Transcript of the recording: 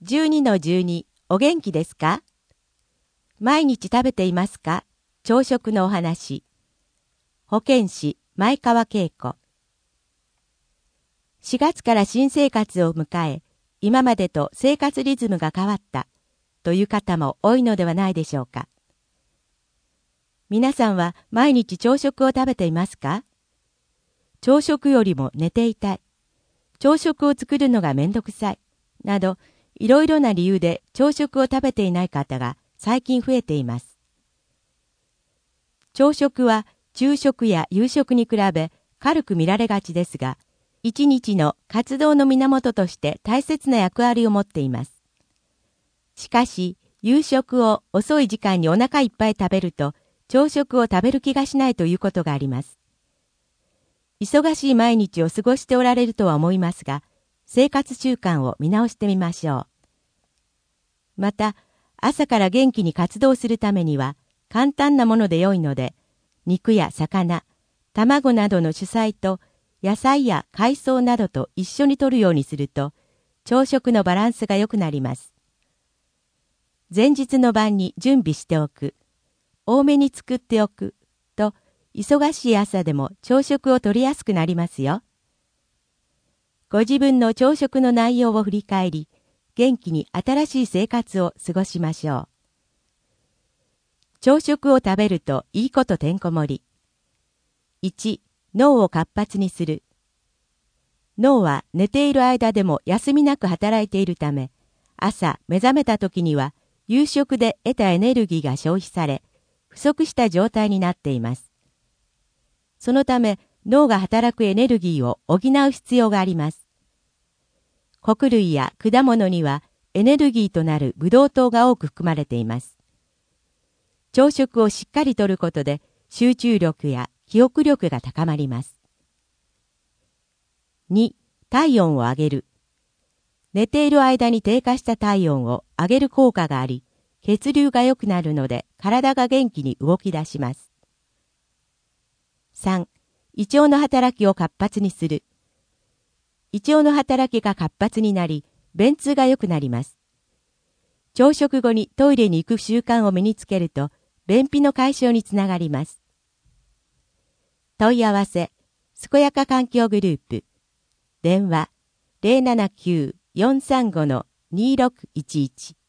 12-12 お元気ですか？毎日食べていますか？朝食のお話。保健師前川恵子。4月から新生活を迎え、今までと生活リズムが変わったという方も多いのではないでしょうか。皆さんは毎日朝食を食べていますか？朝食よりも寝ていたい。朝食を作るのがめんどくさい。など、いろいろな理由で朝食を食べていない方が最近増えています。朝食は昼食や夕食に比べ軽く見られがちですが、一日の活動の源として大切な役割を持っています。しかし、夕食を遅い時間にお腹いっぱい食べると、朝食を食べる気がしないということがあります。忙しい毎日を過ごしておられるとは思いますが、生活習慣を見直してみましょう。また、朝から元気に活動するためには、簡単なもので良いので、肉や魚、卵などの主菜と、野菜や海藻などと一緒に摂るようにすると、朝食のバランスが良くなります。前日の晩に準備しておく、多めに作っておく、と、忙しい朝でも朝食を摂りやすくなりますよ。ご自分の朝食の内容を振り返り、元気に新しい生活を過ごしましょう。朝食を食べるといいことてんこ盛り。1、脳を活発にする。脳は寝ている間でも休みなく働いているため、朝目覚めた時には夕食で得たエネルギーが消費され、不足した状態になっています。そのため脳が働くエネルギーを補う必要があります。穀類や果物にはエネルギーとなるブドウ糖が多く含まれています。朝食をしっかりとることで集中力や記憶力が高まります。2、体温を上げる。寝ている間に低下した体温を上げる効果があり、血流が良くなるので体が元気に動き出します。3、胃腸の働きを活発にする。胃腸の働きが活発になり、便通が良くなります。朝食後にトイレに行く習慣を身につけると、便秘の解消につながります。問い合わせ、健やか環境グループ。電話、079-435-2611